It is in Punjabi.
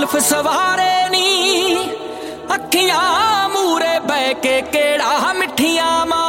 जुल्फ सवारे नी अखियां मूरे बह के केड़ा मिठियां